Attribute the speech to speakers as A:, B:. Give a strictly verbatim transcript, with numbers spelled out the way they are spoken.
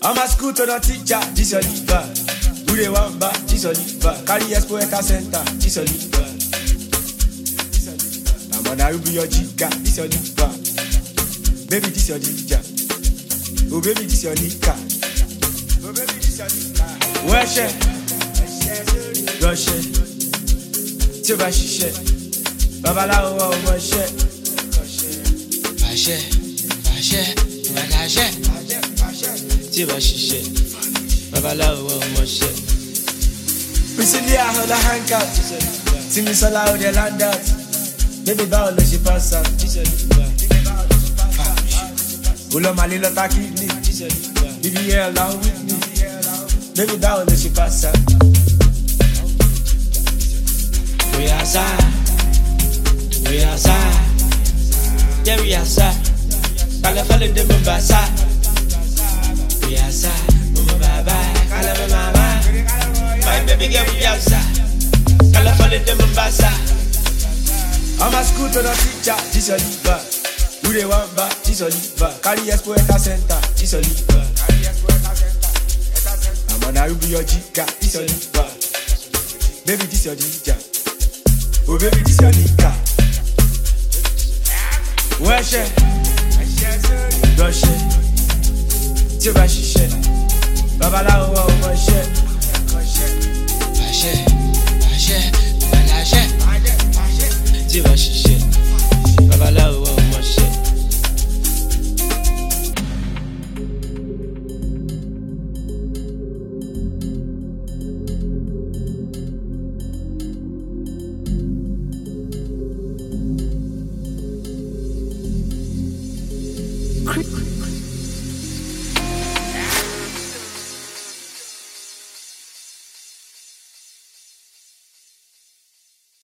A: I'm a school to the teacher, this your liver. Do they want back, this your liver. Carry Expo Eka Center, this your liver. I'm on a ruby your chica, this your liver. Baby, this your liver. Oh baby, this your liver. Oh baby, this your liver. Where she? Rush it. Tiba shishe. Babalawo wa wa she.
B: Fashe, fashe, magashe. Tiba shishe. Babalawo wa wa she.
A: Recently I hold a hangout. See me so loud they land out. Baby bow let she pass out. Ulo mali lo ta kidney. Baby yeah along with me. Baby bow let she pass out.
B: We outside, we outside, yeah we outside. Kala fale de Mombasa. We outside, mama bye bye. Kala mama, my baby girl we outside. Kala fale de Mombasa.
A: I'm a school to the teacher, this your liver. Do they want back, this your liver. Carry Expo Eka Center, this your liver. I'm on a ruby your chica, this your liver. Baby, this your liver. Oh baby, this your liver. Where she? Rush it. Tiba shishe. Babalawo wa wa she.
B: Fashe, fashe, magashe. Tiba shishe. Babalawo wa wa she.
C: Chris